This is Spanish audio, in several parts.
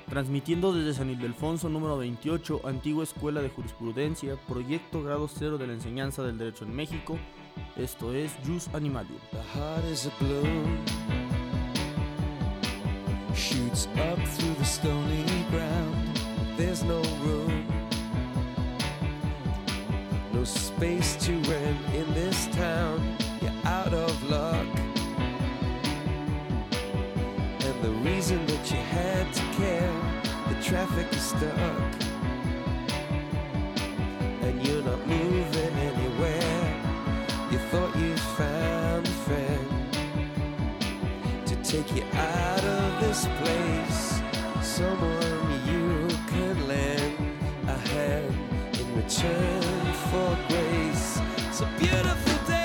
Transmitiendo desde San Ildefonso número 28, antigua Escuela de Jurisprudencia, proyecto grado 0 de la enseñanza del derecho en México. Esto es Jus Animalium. The heart is a balloon, shoots up through the stony ground. There's no room, no space to rent in this town. You're out of luck, and the reason that you had to care, the traffic is stuck, and you're not moving anywhere. You thought you found a friend to take you out of this place, someone you could lend a hand in return for grace. It's a beautiful day.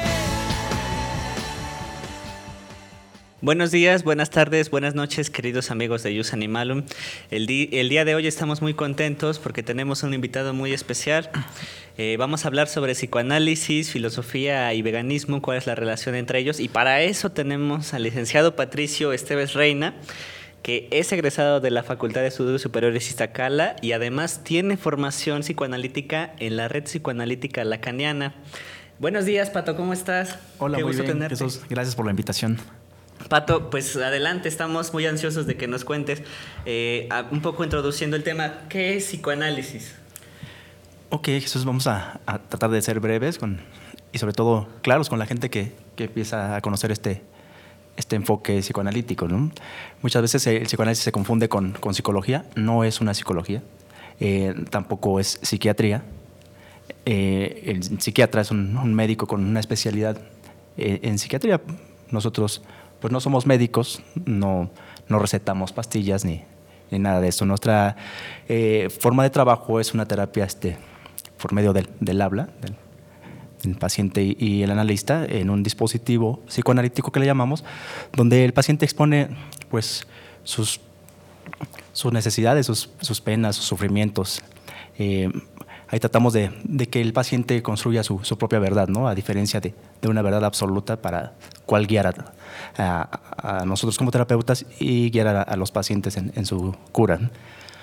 Buenos días, buenas tardes, buenas noches, queridos amigos de Jus Animalium. El día de hoy estamos muy contentos porque tenemos un invitado muy especial. Vamos a hablar sobre psicoanálisis, filosofía y veganismo, cuál es la relación entre ellos. Y para eso tenemos al licenciado Patricio Esteves Reina, que es egresado de la Facultad de Estudios Superiores Iztacala y además tiene formación psicoanalítica en la Red Psicoanalítica Lacaniana. Buenos días, Pato, ¿cómo estás? Hola, Qué muy gusto bien, tenerte. Jesús. Gracias por la invitación. Pato, pues adelante, estamos muy ansiosos de que nos cuentes un poco introduciendo el tema. ¿Qué es psicoanálisis? Ok, Jesús, vamos a tratar de ser breves y sobre todo claros con la gente que empieza a conocer este enfoque psicoanalítico, ¿no? Muchas veces el psicoanálisis se confunde con psicología. No es una psicología, tampoco es psiquiatría. El psiquiatra es un médico con una especialidad en psiquiatría. Nosotros pues no somos médicos, no recetamos pastillas ni nada de eso. Nuestra forma de trabajo es una terapia por medio del habla, del paciente y el analista, en un dispositivo psicoanalítico que le llamamos, donde el paciente expone pues sus necesidades, sus penas, sus sufrimientos. Ahí tratamos de que el paciente construya su propia verdad, ¿no? A diferencia de una verdad absoluta para cual guiar a nosotros como terapeutas y guiar a los pacientes en su cura, ¿no?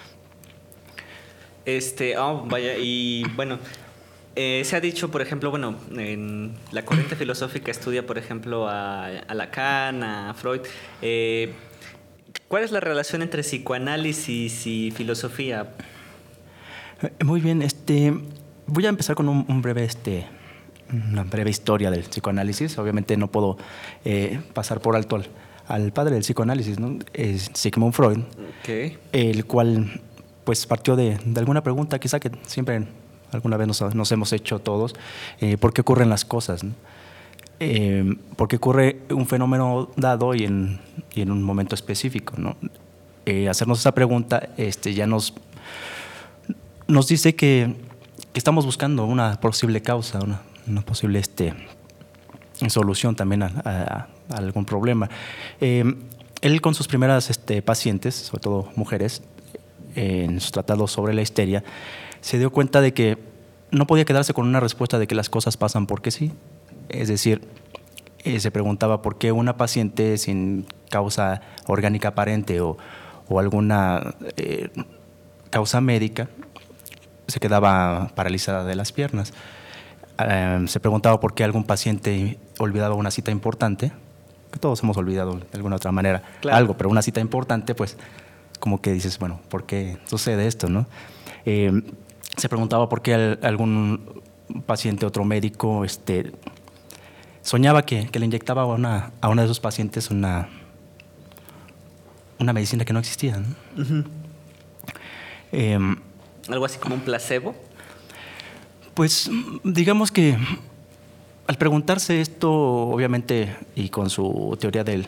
Vaya, y bueno, se ha dicho, por ejemplo, bueno, en la corriente filosófica estudia, por ejemplo, a Lacan, a Freud. ¿Cuál es la relación entre psicoanálisis y filosofía? Muy bien, voy a empezar con una breve historia del psicoanálisis. Obviamente no puedo pasar por alto al padre del psicoanálisis, ¿no? Es Sigmund Freud, Okay. El cual pues partió de alguna pregunta quizá que siempre alguna vez nos hemos hecho todos. ¿Por qué ocurren las cosas, ¿no? ¿Por qué ocurre un fenómeno dado y en un momento específico, ¿no? Hacernos esa pregunta ya nos dice que estamos buscando una posible causa, una posible solución también a algún problema. Él con sus primeras pacientes, sobre todo mujeres, en sus tratados sobre la histeria, se dio cuenta de que no podía quedarse con una respuesta de que las cosas pasan porque sí. Es decir, se preguntaba por qué una paciente sin causa orgánica aparente o alguna causa médica se quedaba paralizada de las piernas. Se preguntaba por qué algún paciente olvidaba una cita importante, que todos hemos olvidado de alguna otra manera, claro, algo, pero una cita importante, pues como que dices, bueno, ¿por qué sucede esto, no? Se preguntaba por qué algún paciente, otro médico, soñaba que le inyectaba a una de sus pacientes una medicina que no existía, ¿no? Uh-huh. ¿Algo así como un placebo? Pues digamos que al preguntarse esto, obviamente, y con su teoría de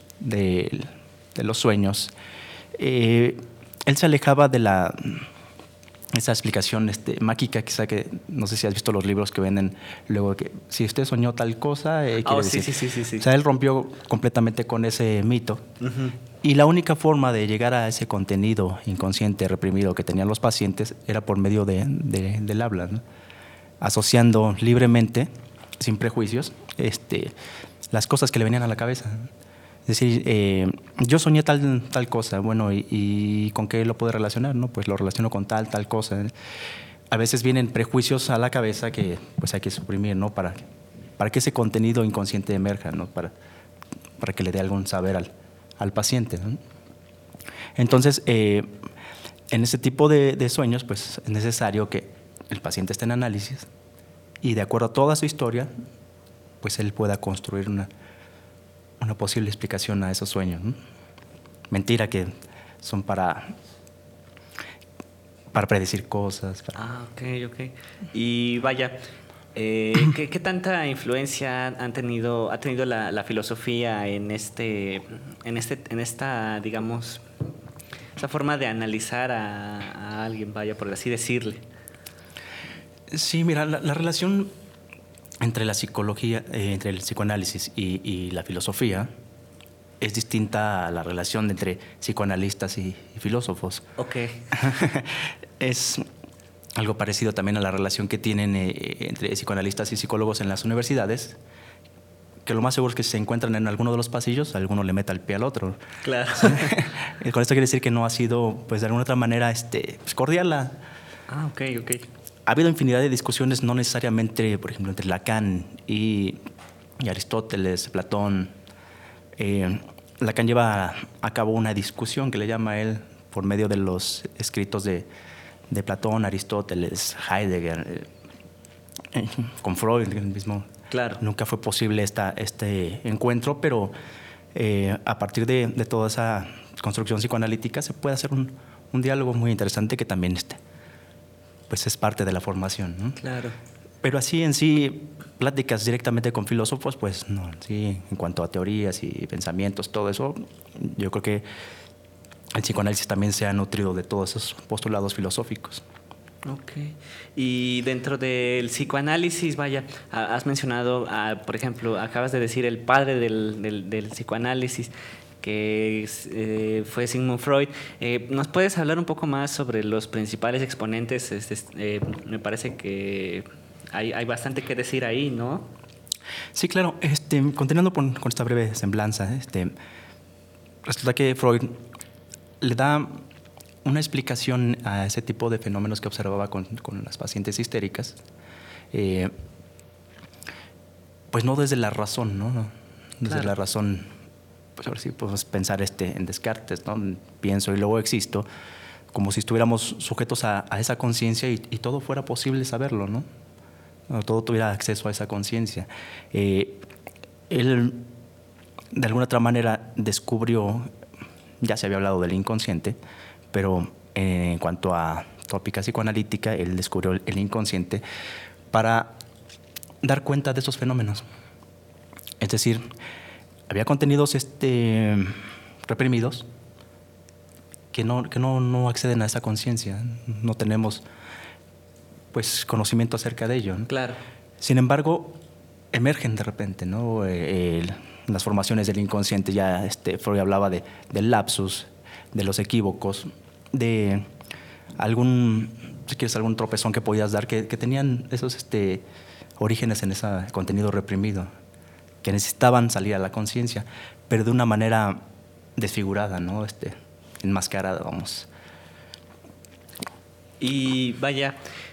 los sueños, él se alejaba de esa explicación mágica, quizá, que no sé si has visto los libros que venden luego, que si usted soñó tal cosa, quiere decir. Sí. O sea, él rompió completamente con ese mito. Uh-huh. Y la única forma de llegar a ese contenido inconsciente reprimido que tenían los pacientes era por medio del habla, ¿no? Asociando libremente, sin prejuicios, las cosas que le venían a la cabeza. Es decir, yo soñé tal cosa, bueno, y ¿con qué lo puedo relacionar? ¿No? Pues lo relaciono con tal cosa. A veces vienen prejuicios a la cabeza que pues hay que suprimir, ¿no? Para que ese contenido inconsciente emerja, ¿no? Para que le dé algún saber al paciente, ¿no? Entonces, en ese tipo de sueños, pues es necesario que el paciente esté en análisis y de acuerdo a toda su historia, pues él pueda construir una posible explicación a esos sueños, ¿no? Mentira que son para predecir cosas. Ok. Y vaya, ¿qué tanta influencia ha tenido la filosofía en esta, digamos, esa forma de analizar a alguien, vaya, por así decirle? Sí, mira, la relación entre la psicología, entre el psicoanálisis y la filosofía es distinta a la relación entre psicoanalistas y filósofos. Ok. Es algo parecido también a la relación que tienen entre psicoanalistas y psicólogos en las universidades, que lo más seguro es que si se encuentran en alguno de los pasillos, alguno le meta el pie al otro. Claro. Con esto quiere decir que no ha sido, pues de alguna otra manera, pues, cordial. Ok. Ha habido infinidad de discusiones, no necesariamente, por ejemplo, entre Lacan y Aristóteles, Platón. Lacan lleva a cabo una discusión que le llama él por medio de los escritos de Platón, Aristóteles, Heidegger, con Freud el mismo. Claro. Nunca fue posible este encuentro, pero a partir de toda esa construcción psicoanalítica se puede hacer un diálogo muy interesante que también pues es parte de la formación, ¿no? Claro. Pero así en sí, pláticas directamente con filósofos, pues no. Sí, en cuanto a teorías y pensamientos, todo eso, yo creo que el psicoanálisis también se ha nutrido de todos esos postulados filosóficos. Ok. Y dentro del psicoanálisis, vaya, has mencionado, por ejemplo, acabas de decir el padre del psicoanálisis, que fue Sigmund Freud. ¿Nos puedes hablar un poco más sobre los principales exponentes? Me parece que hay bastante que decir ahí, ¿no? Sí, claro. Continuando con esta breve semblanza, resulta que Freud le da una explicación a ese tipo de fenómenos que observaba con las pacientes histéricas, pues no desde la razón, ¿no? Desde Claro. la razón, pues ahora sí podemos pensar en Descartes, ¿no? Pienso y luego existo, como si estuviéramos sujetos a esa conciencia y todo fuera posible saberlo, ¿no? Todo tuviera acceso a esa conciencia. Él, de alguna otra manera, descubrió, ya se había hablado del inconsciente, pero en cuanto a tópica psicoanalítica, él descubrió el inconsciente para dar cuenta de esos fenómenos. Es decir, había contenidos reprimidos que no acceden a esa conciencia. No tenemos pues conocimiento acerca de ello, ¿no? Claro. Sin embargo, emergen de repente, ¿no? Las formaciones del inconsciente. Ya Freud hablaba del lapsus, de los equívocos, de algún tropezón que podías dar, que tenían esos orígenes en ese contenido reprimido, que necesitaban salir a la conciencia, pero de una manera desfigurada, ¿no? Enmascarada, vamos. Y vaya,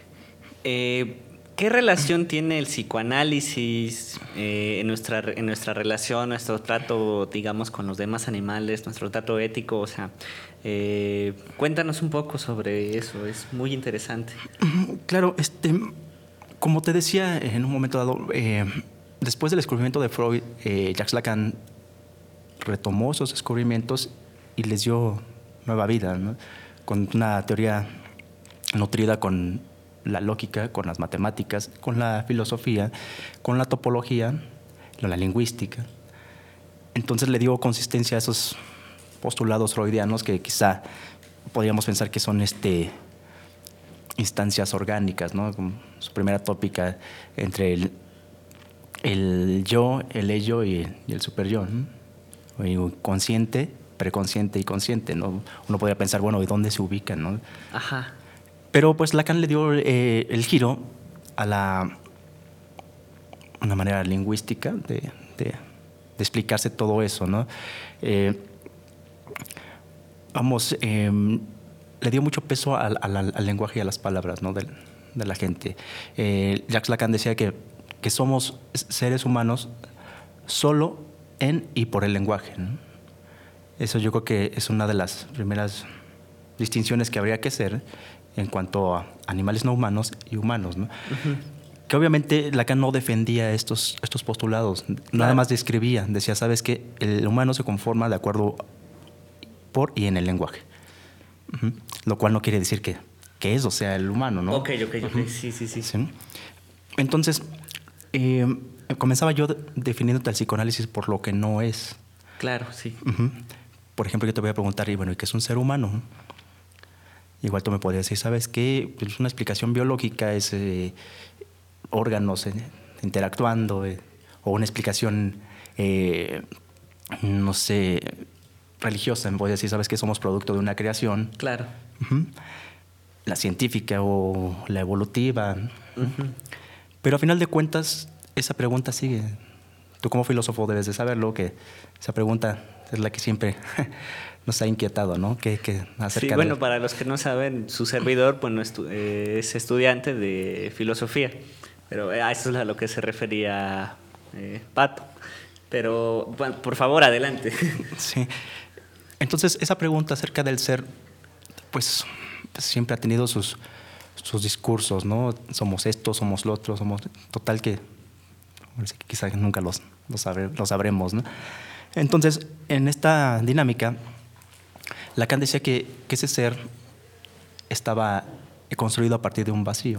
¿qué relación tiene el psicoanálisis en nuestra relación, nuestro trato, digamos, con los demás animales, nuestro trato ético? O sea, cuéntanos un poco sobre eso, es muy interesante. Claro, como te decía en un momento dado, después del descubrimiento de Freud, Jacques Lacan retomó esos descubrimientos y les dio nueva vida, ¿no? Con una teoría nutrida con la lógica, con las matemáticas, con la filosofía, con la topología, la lingüística. Entonces le dio consistencia a esos postulados freudianos que quizá podríamos pensar que son instancias orgánicas, ¿no? Como su primera tópica entre el yo, el ello y el superyo, ¿no? Consciente, preconsciente y consciente, ¿no? Uno podría pensar, bueno, ¿y dónde se ubican, no? Ajá. Pero pues Lacan le dio el giro a una manera lingüística de explicarse todo eso, ¿no? Le dio mucho peso al lenguaje y a las palabras, ¿no? de la gente. Jacques Lacan decía que somos seres humanos solo en y por el lenguaje, ¿no? Eso yo creo que es una de las primeras distinciones que habría que hacer en cuanto a animales no humanos y humanos, ¿no? Uh-huh. Que obviamente Lacan no defendía estos postulados, claro. Nada más describía, decía, ¿sabes qué? El humano se conforma de acuerdo por y en el lenguaje. Uh-huh. Lo cual no quiere decir que eso sea el humano, ¿no? Ok. Uh-huh. Sí. Entonces, comenzaba yo definiéndote el psicoanálisis por lo que no es. Claro, sí. Uh-huh. Por ejemplo, yo te voy a preguntar, ¿y qué es un ser humano? Igual tú me podrías decir, ¿sabes qué? Pues una explicación biológica es órganos interactuando, o una explicación, no sé, religiosa. Me podrías decir, ¿sabes qué? Somos producto de una creación. Claro. Uh-huh. La científica o la evolutiva. Uh-huh. Pero a final de cuentas, esa pregunta sigue. Tú como filósofo debes de saberlo, que esa pregunta es la que siempre nos ha inquietado, ¿no? Que acerca sí, bueno, para los que no saben, su servidor es estudiante de filosofía, pero a eso es a lo que se refería Pato. Pero, bueno, por favor, adelante. Sí. Entonces, esa pregunta acerca del ser, pues siempre ha tenido sus discursos, ¿no? Somos esto, somos lo otro, somos... Total que quizá nunca lo sabremos, ¿no? Entonces, en esta dinámica, Lacan decía que ese ser estaba construido a partir de un vacío.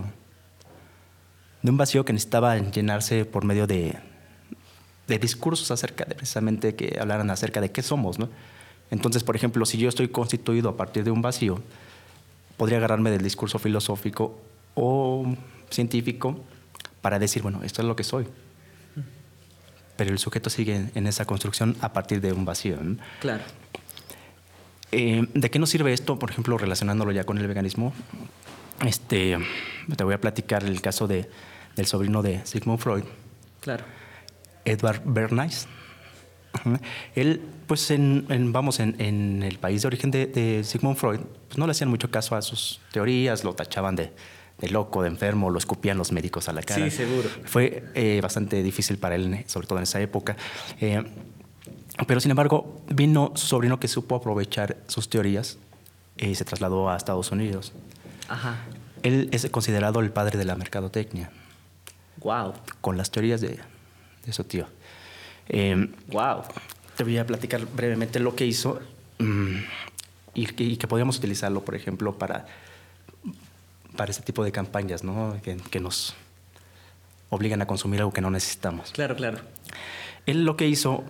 De un vacío que necesitaba llenarse por medio de discursos acerca de precisamente que hablaran acerca de qué somos, ¿no? Entonces, por ejemplo, si yo estoy constituido a partir de un vacío, podría agarrarme del discurso filosófico o científico para decir, bueno, esto es lo que soy. Pero el sujeto sigue en esa construcción a partir de un vacío, ¿no? Claro. ¿De qué nos sirve esto, por ejemplo, relacionándolo ya con el veganismo? Te voy a platicar el caso del sobrino de Sigmund Freud. Claro. Edward Bernays. Él, pues, en el país de origen de Sigmund Freud, pues no le hacían mucho caso a sus teorías, lo tachaban de loco, de enfermo, lo escupían los médicos a la cara. Sí, seguro. Fue bastante difícil para él, sobre todo en esa época. Pero, sin embargo, vino su sobrino que supo aprovechar sus teorías y se trasladó a Estados Unidos. Ajá. Él es considerado el padre de la mercadotecnia. Wow. Con las teorías de su tío. Wow. Te voy a platicar brevemente lo que hizo y que podríamos utilizarlo, por ejemplo, para este tipo de campañas, ¿no? Que nos obligan a consumir algo que no necesitamos. Claro. Él lo que hizo,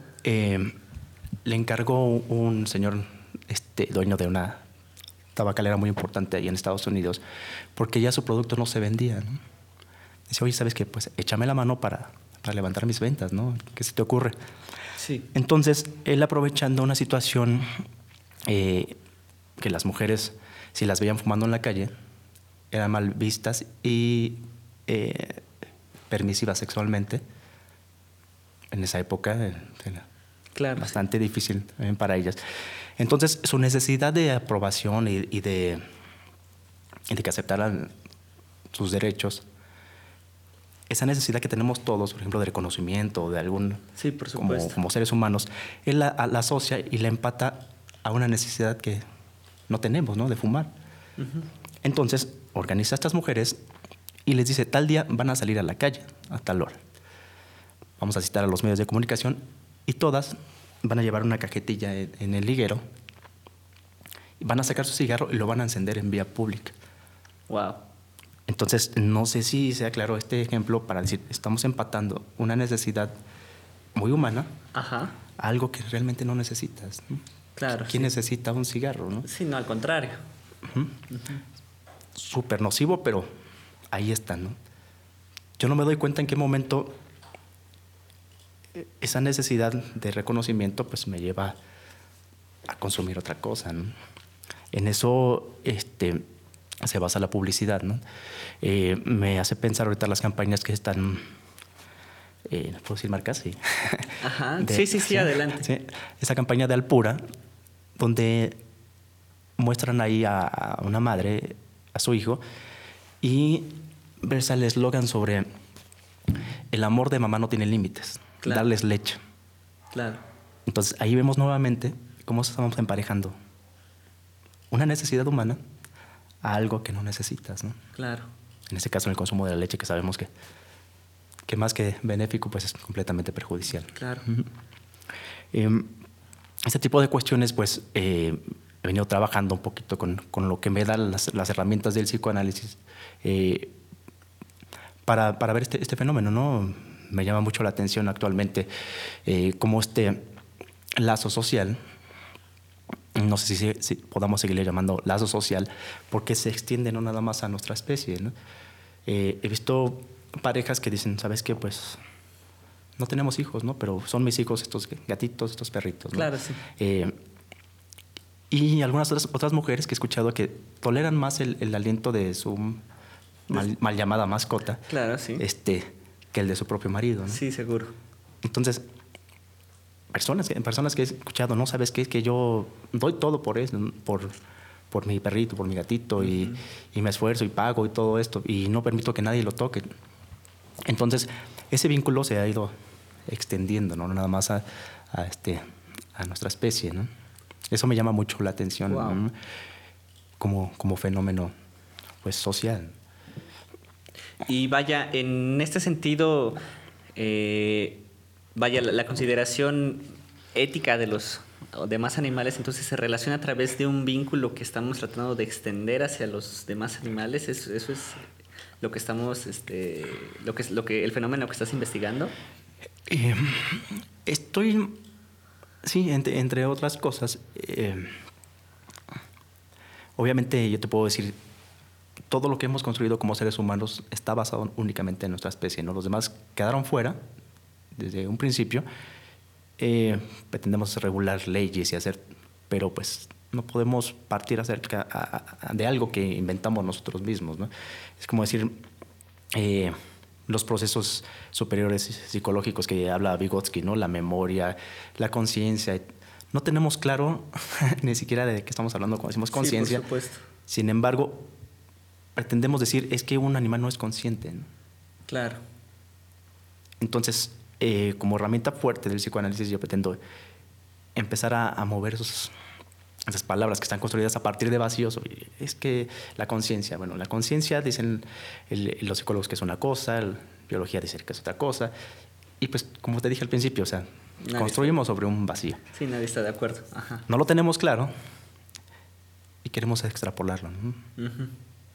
le encargó un señor dueño de una tabacalera muy importante ahí en Estados Unidos, porque ya su producto no se vendía, ¿no? Dice, oye, ¿sabes qué? Pues échame la mano para levantar mis ventas, ¿no? ¿Qué se te ocurre? Sí. Entonces, él aprovechando una situación que las mujeres, si las veían fumando en la calle, eran mal vistas y permisivas sexualmente. En esa época claro, bastante difícil para ellas. Entonces, su necesidad de aprobación y de que aceptaran sus derechos, esa necesidad que tenemos todos, por ejemplo, de reconocimiento, de algún... Sí, por supuesto. Como seres humanos, él la asocia y la empata a una necesidad que no tenemos, ¿no? De fumar. Uh-huh. Entonces, organiza a estas mujeres y les dice, tal día van a salir a la calle, a tal hora. Vamos a citar a los medios de comunicación y todas van a llevar una cajetilla en el liguero, van a sacar su cigarro y lo van a encender en vía pública. Wow. Entonces, no sé si sea claro este ejemplo para decir, estamos empatando una necesidad muy humana Ajá. a algo que realmente no necesitas, ¿no? Claro. ¿Quién necesita un cigarro, no? Sí, no, al contrario. Uh-huh. Uh-huh. Súper nocivo, pero ahí está, ¿no? Yo no me doy cuenta en qué momento esa necesidad de reconocimiento pues me lleva a consumir otra cosa, ¿no? En eso se basa la publicidad, ¿no? Me hace pensar ahorita las campañas que están ¿puedo decir marcas? Sí. Ajá, sí, adelante. Sí, esa campaña de Alpura, donde muestran ahí a una madre, a su hijo, y versa el eslogan sobre el amor de mamá no tiene límites, Claro. darles leche. Claro. Entonces ahí vemos nuevamente cómo estamos emparejando una necesidad humana a algo que no necesitas, ¿no? Claro. En este caso, el consumo de la leche, que sabemos que más que benéfico, pues es completamente perjudicial. Claro. Este tipo de cuestiones, pues, he venido trabajando un poquito con lo que me dan las herramientas del psicoanálisis para ver este fenómeno, ¿no? Me llama mucho la atención actualmente cómo este lazo social, no sé si podamos seguirle llamando lazo social, porque se extiende no nada más a nuestra especie, ¿no? He visto parejas que dicen, ¿sabes qué? Pues no tenemos hijos, ¿no? Pero son mis hijos estos gatitos, estos perritos, ¿no? Claro, sí. Y algunas otras mujeres que he escuchado que toleran más el aliento de su mal llamada mascota, Claro, sí. que el de su propio marido, ¿no? Sí, seguro. Entonces, personas que he escuchado, ¿no? ¿Sabes qué? Es que yo doy todo por eso, ¿no? por mi perrito, por mi gatito, y me esfuerzo y pago y todo esto, y no permito que nadie lo toque. Entonces, ese vínculo se ha ido extendiendo, ¿no? Nada más a nuestra especie, ¿no? Eso me llama mucho la atención, Wow. ¿no? como fenómeno, pues, social. Y vaya, en este sentido, vaya, la consideración ética de los demás animales, entonces se relaciona a través de un vínculo que estamos tratando de extender hacia los demás animales. Eso es lo que estamos, el fenómeno que estás investigando. Sí, entre otras cosas, obviamente yo te puedo decir, todo lo que hemos construido como seres humanos está basado únicamente en nuestra especie, ¿no? Los demás quedaron fuera desde un principio. Pretendemos regular leyes y hacer, pero pues no podemos partir acerca de algo que inventamos nosotros mismos, ¿no? Es como decir, los procesos superiores psicológicos que habla Vygotsky, ¿no? La memoria, la conciencia. No tenemos claro ni siquiera de qué estamos hablando cuando decimos conciencia. Sí, por supuesto. Sin embargo, pretendemos decir es que un animal no es consciente, ¿no? Claro. Entonces, como herramienta fuerte del psicoanálisis, yo pretendo empezar a mover esas palabras que están construidas a partir de vacíos. Es que la conciencia, bueno, la conciencia dicen los psicólogos que es una cosa, la biología dice que es otra cosa. Y pues, como te dije al principio, o sea, construimos sobre un vacío. Sí, nadie está de acuerdo. Ajá. No lo tenemos claro y queremos extrapolarlo, ¿no? Uh-huh.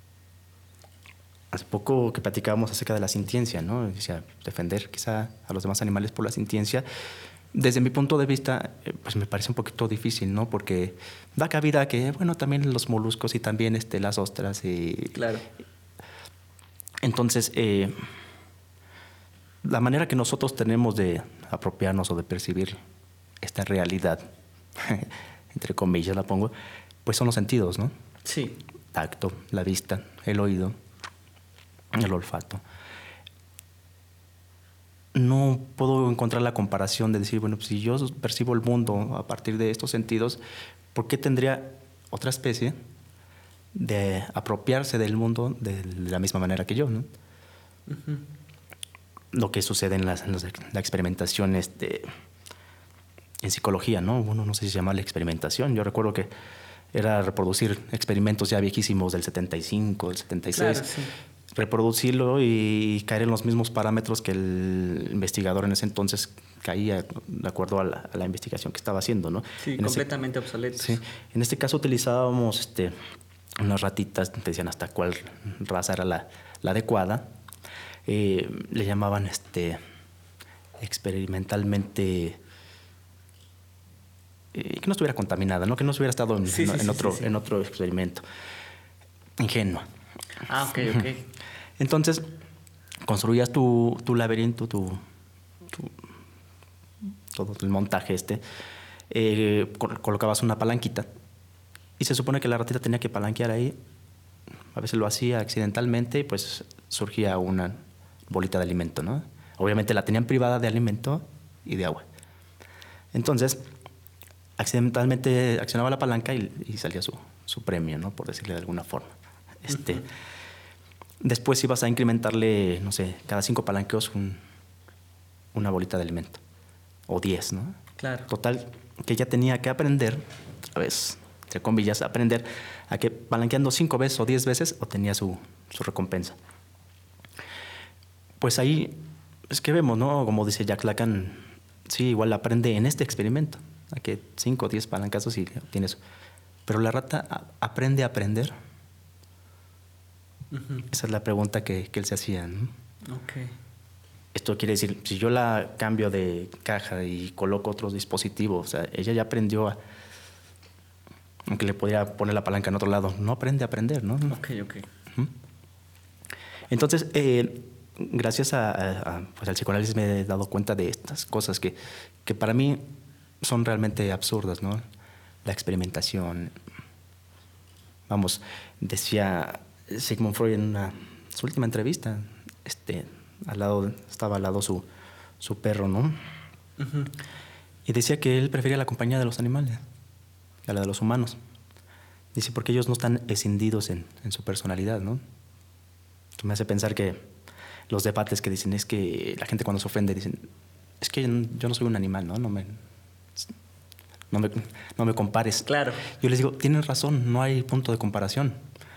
Hace poco que platicábamos acerca de la sintiencia, ¿no? Decía, defender quizá a los demás animales por la sintiencia. Desde mi punto de vista, pues me parece un poquito difícil, ¿no? Porque da cabida a que, bueno, también los moluscos y también las ostras. Claro. Entonces, la manera que nosotros tenemos de apropiarnos o de percibir esta realidad, entre comillas la pongo, pues son los sentidos, ¿no? Sí. Tacto, la vista, el oído, el olfato. No puedo encontrar la comparación de decir, bueno, pues si yo percibo el mundo a partir de estos sentidos, ¿por qué tendría otra especie de apropiarse del mundo de la misma manera que yo, ¿no? Uh-huh. Lo que sucede en la experimentación en psicología, ¿no? Bueno, no sé si se llama la experimentación. Yo recuerdo que era reproducir experimentos ya viejísimos del 75, del 76. Claro, sí. Reproducirlo y caer en los mismos parámetros que el investigador en ese entonces caía de acuerdo a la investigación que estaba haciendo, ¿no? Sí, completamente obsoletos. Sí. En este caso utilizábamos unas ratitas, te decían hasta cuál raza era la adecuada. Le llamaban experimentalmente que no estuviera contaminada, ¿no? Que no hubiera estado en otro experimento. Ingenua. Ah, ok. Entonces, construías tu laberinto, todo el montaje colocabas una palanquita y se supone que la ratita tenía que palanquear ahí. A veces lo hacía accidentalmente y pues surgía una bolita de alimento, ¿no? Obviamente la tenían privada de alimento y de agua. Entonces, accidentalmente accionaba la palanca y salía su premio, ¿no? Por decirle de alguna forma. Después ibas a incrementarle, no sé, cada 5 palanqueos una bolita de alimento. O 10, ¿no? Claro. Total, que ella tenía que aprender, otra vez, entre comillas, aprender a que palanqueando 5 veces o 10 veces obtenía su recompensa. Pues ahí es que vemos, ¿no? Como dice Jack Lacan, sí, igual aprende en este experimento, a que 5 o 10 palancazos y obtienes. Pero la rata aprende a aprender. Esa es la pregunta que él se hacía, ¿no? Okay. Esto quiere decir, si yo la cambio de caja y coloco otros dispositivos, o sea, ella ya aprendió aunque le podría poner la palanca en otro lado, no aprende a aprender, ¿no? Ok. Entonces, gracias pues al psicoanálisis me he dado cuenta de estas cosas que para mí son realmente absurdas, ¿no? La experimentación. Vamos, decía Sigmund Freud en su última entrevista, estaba al lado su perro, ¿no? Y decía que él prefería la compañía de los animales a la de los humanos. Dice, porque ellos no están escindidos en su personalidad, ¿no? Esto me hace pensar que los debates que dicen es que la gente cuando se ofende dicen, es que yo no soy un animal, ¿no? No me compares. Claro. Yo les digo, tienen razón, no hay punto de comparación.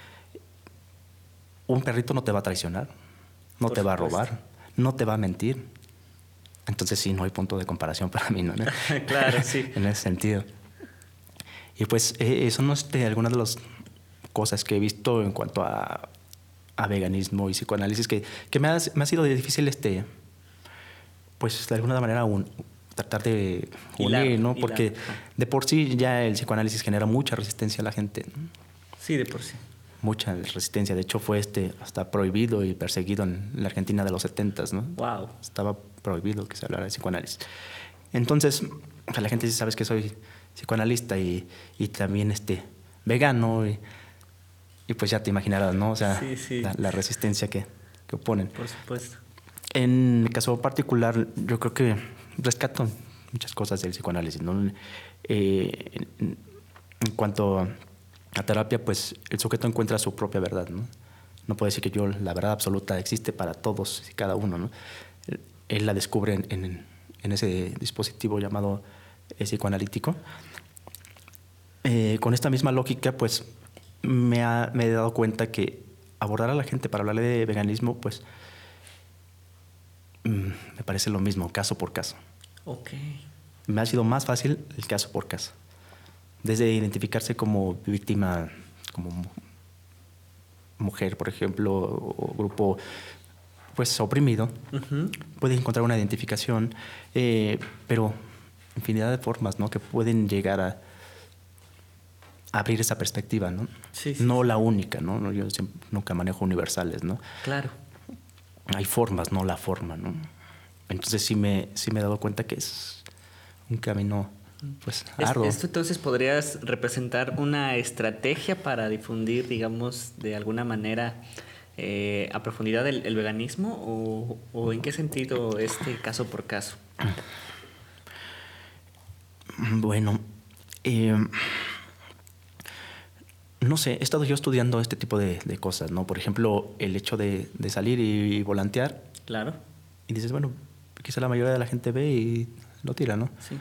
Un perrito no te va a traicionar, no te va a robar, no te va a mentir. Entonces sí, no hay punto de comparación para mí, ¿no? Claro, sí. En ese sentido. Y pues son algunas de las cosas que he visto en cuanto a veganismo y psicoanálisis que me ha sido difícil pues de alguna manera tratar de unir, ¿no? Porque de por sí ya el psicoanálisis genera mucha resistencia a la gente, ¿no? Sí, de por sí. Mucha resistencia. De hecho, fue hasta prohibido y perseguido en la Argentina de los 70s, ¿no? Wow. Estaba prohibido que se hablara de psicoanálisis. Entonces, la gente dice, sabes que soy psicoanalista y también vegano y pues ya te imaginarás, ¿no? O sea, sí. La resistencia que oponen. Por supuesto. En mi caso particular, yo creo que rescato muchas cosas del psicoanálisis, ¿no? En cuanto a terapia, pues el sujeto encuentra su propia verdad, ¿no? No puede decir que la verdad absoluta existe para todos y cada uno, ¿no? Él la descubre en ese dispositivo llamado psicoanalítico. Con esta misma lógica, pues me he dado cuenta que abordar a la gente para hablarle de veganismo, pues me parece lo mismo, caso por caso. Ok. Me ha sido más fácil el caso por caso. Desde identificarse como víctima, como mujer, por ejemplo, o grupo pues oprimido, puede encontrar una identificación, pero infinidad de formas, ¿no? Que pueden llegar a abrir esa perspectiva, ¿no? Sí, no la única, ¿no? Yo nunca manejo universales, ¿no? Claro. Hay formas, no la forma, ¿no? Entonces sí me he dado cuenta que es un camino pues arduo. ¿Esto entonces podrías representar una estrategia para difundir, digamos, de alguna manera a profundidad el veganismo o en qué sentido caso por caso? Bueno, no sé, he estado yo estudiando este tipo de cosas, ¿no? Por ejemplo, el hecho de salir y volantear. Claro. Y dices, bueno, quizá la mayoría de la gente ve y lo tira, ¿no? Sí.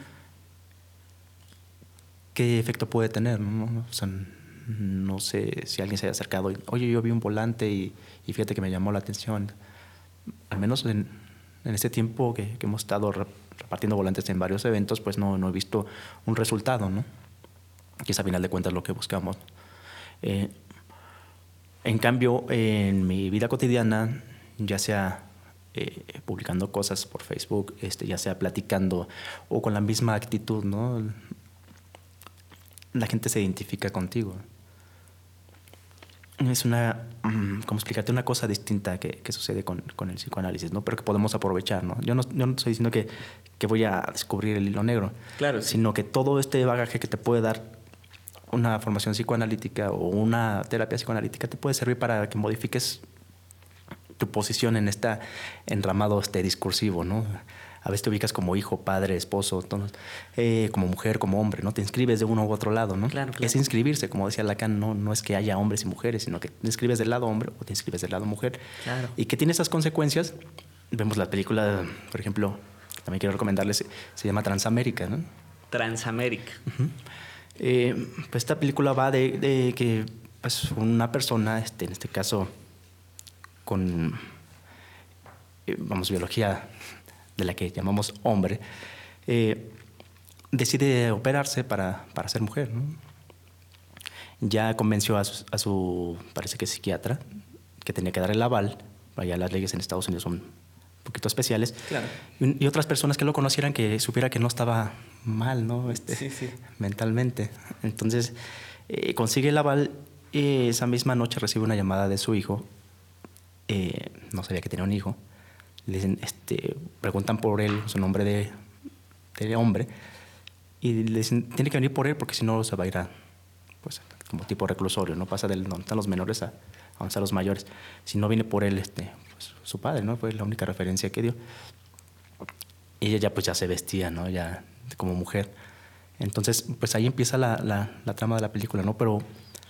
¿Qué efecto puede tener, no? O sea, no sé si alguien se haya acercado y, oye, yo vi un volante y fíjate que me llamó la atención. Al menos en este tiempo que hemos estado repartiendo volantes en varios eventos, pues no he visto un resultado, ¿no? Que es a final de cuentas lo que buscamos. En cambio, en mi vida cotidiana, ya sea publicando cosas por Facebook, ya sea platicando o con la misma actitud, ¿no? La gente se identifica contigo. Es como explicarte una cosa distinta que sucede con el psicoanálisis, ¿no? Pero que podemos aprovechar, ¿no? Yo no estoy diciendo que voy a descubrir el hilo negro, claro, sí. Sino que todo este bagaje que te puede dar una formación psicoanalítica o una terapia psicoanalítica te puede servir para que modifiques tu posición en este enramado discursivo, ¿no? A veces te ubicas como hijo, padre, esposo, como mujer, como hombre, ¿no? Te inscribes de uno u otro lado, ¿no? Claro. Es inscribirse, como decía Lacan, no es que haya hombres y mujeres, sino que te inscribes del lado hombre o te inscribes del lado mujer. Claro. Y que tiene esas consecuencias. Vemos la película, por ejemplo, también quiero recomendarles, se llama Transamérica, ¿no? Transamérica. Uh-huh. Pues esta película va de que pues, una persona, en este caso, con, biología de la que llamamos hombre, decide operarse para ser mujer, ¿no? Ya convenció a su, parece que psiquiatra, que tenía que dar el aval. Allá las leyes en Estados Unidos son un poquito especiales. Claro. Y otras personas que lo conocieran que supiera que no estaba mal, ¿no? Sí. Mentalmente. Entonces, consigue el aval. Esa misma noche recibe una llamada de su hijo. No sabía que tenía un hijo. Le dicen, preguntan por él, su nombre de hombre, y le dicen, tiene que venir por él porque si no se va a ir a, pues, como tipo reclusorio, ¿no? Pasa del donde están los menores a donde están los mayores. Si no viene por él, pues, su padre, ¿no? Fue la única referencia que dio. Y ella ya, pues, ya se vestía, ¿no? Ya como mujer. Entonces, pues ahí empieza la trama de la película, ¿no? Pero,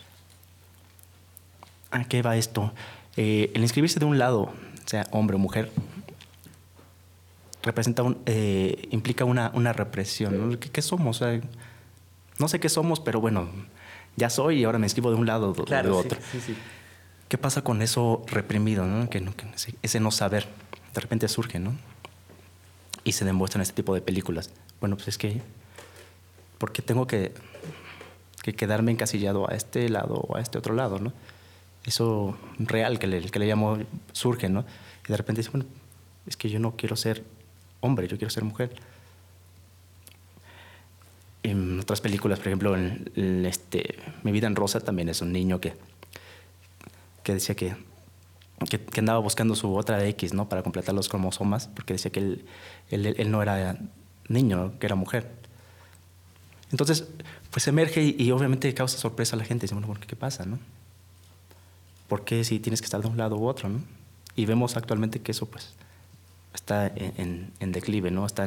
¿a qué va esto? El inscribirse de un lado, sea hombre o mujer, representa implica una represión, ¿no? ¿Qué somos? O sea, no sé qué somos, pero bueno, ya soy y ahora me inscribo de un lado o de otro. Sí. ¿Qué pasa con eso reprimido, ¿no? Que ese no saber de repente surge, ¿no? Y se demuestra en este tipo de películas. Bueno, pues es que ¿por qué tengo que quedarme encasillado a este lado o a este otro lado, ¿no? Eso real que le llamo surge, ¿no? Y de repente dice, bueno, es que yo no quiero ser hombre, yo quiero ser mujer. En otras películas, por ejemplo, Mi vida en rosa también es un niño que decía que andaba buscando su otra X, ¿no? Para completar los cromosomas, porque decía que él no era niño, que era mujer. Entonces, pues emerge y obviamente causa sorpresa a la gente. Dice, bueno, ¿qué pasa, no? ¿Por qué si tienes que estar de un lado u otro, no? Y vemos actualmente que eso, pues, está en declive, ¿no? Está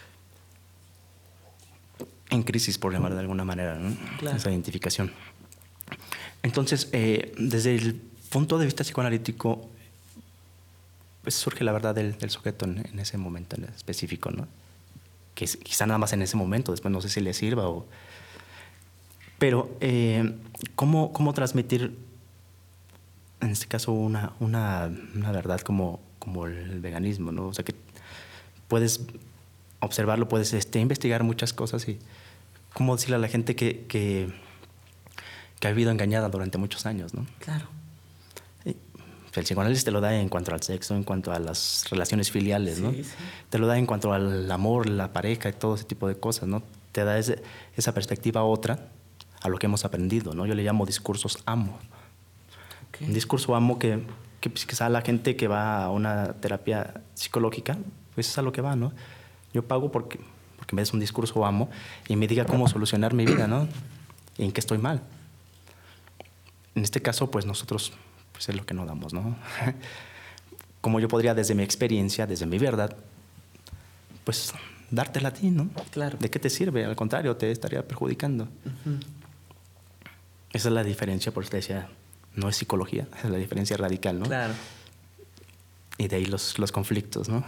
en crisis, por llamar de alguna manera, ¿no? Claro. Esa identificación. Entonces, desde el punto de vista psicoanalítico, pues surge la verdad del sujeto en ese momento en específico, ¿no? Que quizá nada más en ese momento, después no sé si le sirva o... Pero, ¿cómo transmitir, en este caso, una verdad como el veganismo, ¿no? O sea, que puedes observarlo, puedes investigar muchas cosas y cómo decirle a la gente que ha vivido engañada durante muchos años, ¿no? Claro. El psicoanálisis te lo da en cuanto al sexo, en cuanto a las relaciones filiales, ¿no? Sí. Te lo da en cuanto al amor, la pareja y todo ese tipo de cosas, ¿no? Te da esa perspectiva otra a lo que hemos aprendido, ¿no? Yo le llamo discursos amo. Okay. Un discurso amo que quizá la gente que va a una terapia psicológica, pues es a lo que va, ¿no? Yo pago porque me des un discurso amo y me diga cómo solucionar mi vida, ¿no? Y en qué estoy mal. En este caso, pues nosotros... pues es lo que no damos, ¿no? Como yo podría, desde mi experiencia, desde mi verdad, pues dártela a ti, ¿no? Claro. ¿De qué te sirve? Al contrario, te estaría perjudicando. Uh-huh. Esa es la diferencia, por eso te decía, no es psicología, es la diferencia radical, ¿no? Claro. Y de ahí los conflictos, ¿no?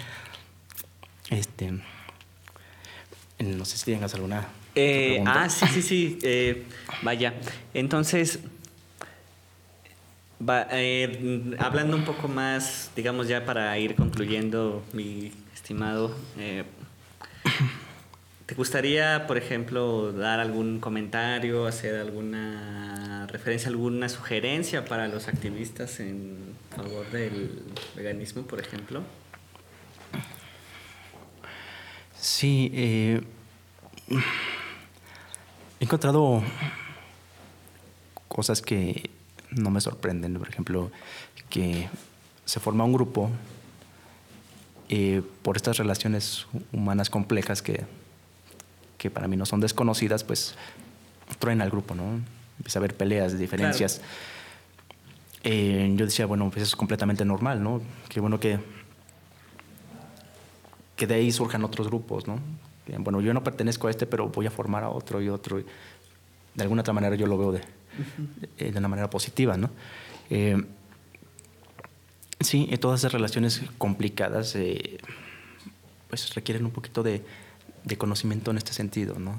No sé si tengas alguna pregunta. Sí. Vaya, entonces... hablando un poco más, digamos ya para ir concluyendo, mi estimado, ¿te gustaría, por ejemplo, dar algún comentario, hacer alguna referencia, alguna sugerencia para los activistas en favor del veganismo, por ejemplo? Sí, he encontrado cosas que no me sorprenden. Por ejemplo, que se forma un grupo por estas relaciones humanas complejas que para mí no son desconocidas, pues truena el grupo, ¿no? Empieza a haber peleas, diferencias. yo decía, bueno, pues es completamente normal, ¿no? Qué bueno que de ahí surjan otros grupos, ¿no? Que, bueno, yo no pertenezco a este, pero voy a formar a otro y otro. Y de alguna otra manera yo lo veo de una manera positiva, ¿no? Sí, todas esas relaciones complicadas pues requieren un poquito de conocimiento en este sentido, ¿no?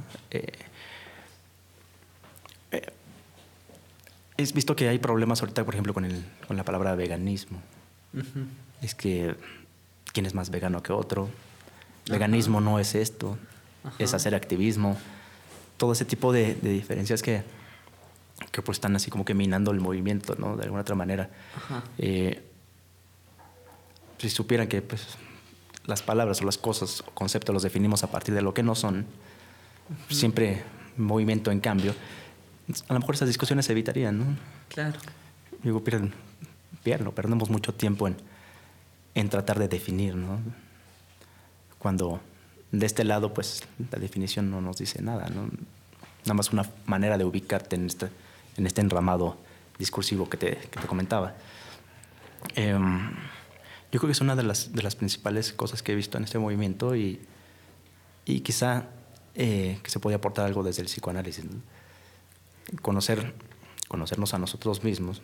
He visto que hay problemas ahorita, por ejemplo, con la palabra veganismo. Ujú. Es que quién es más vegano que otro. Ajá. Veganismo no es esto, Ajá. es hacer activismo. Todo ese tipo de diferencias que pues están así como que minando el movimiento, ¿no? De alguna otra manera. Ajá. Si supieran que pues, las palabras o las cosas o conceptos los definimos a partir de lo que no son, siempre movimiento en cambio, a lo mejor esas discusiones se evitarían, ¿no? Claro. Digo, perdemos mucho tiempo en tratar de definir, ¿no? Cuando de este lado, pues, la definición no nos dice nada, ¿no? Nada más una manera de ubicarte en este enramado discursivo que te comentaba. Yo creo que es una de las principales cosas que he visto en este movimiento y quizá que se puede aportar algo desde el psicoanálisis, ¿no? Conocernos a nosotros mismos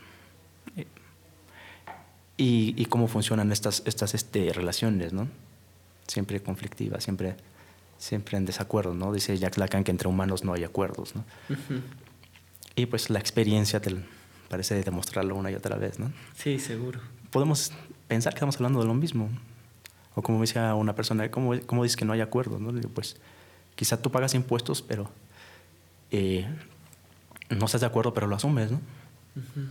y cómo funcionan estas relaciones, ¿no? Siempre conflictivas, siempre en desacuerdo, ¿no? Dice Jacques Lacan que entre humanos no hay acuerdos, ¿no? Ujú. Y pues la experiencia parece demostrarlo una y otra vez, ¿no? Sí, seguro. Podemos pensar que estamos hablando de lo mismo. O como decía una persona, ¿cómo dices que no hay acuerdos, no? Digo, pues quizá tú pagas impuestos, pero no estás de acuerdo, pero lo asumes, ¿no? Ujú.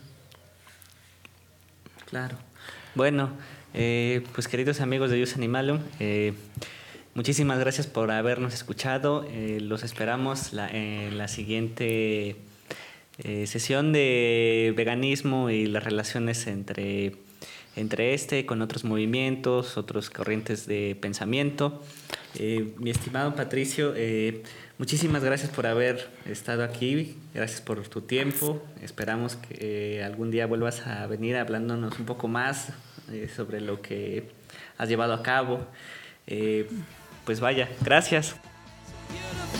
Claro. Bueno, pues queridos amigos de Jus Animalum, muchísimas gracias por habernos escuchado. Los esperamos en la siguiente sesión de veganismo y las relaciones entre con otros movimientos, otras corrientes de pensamiento. Mi estimado Patricio, muchísimas gracias por haber estado aquí, gracias por tu tiempo. Esperamos que algún día vuelvas a venir hablándonos un poco más sobre lo que has llevado a cabo. Pues vaya, gracias. Beautiful.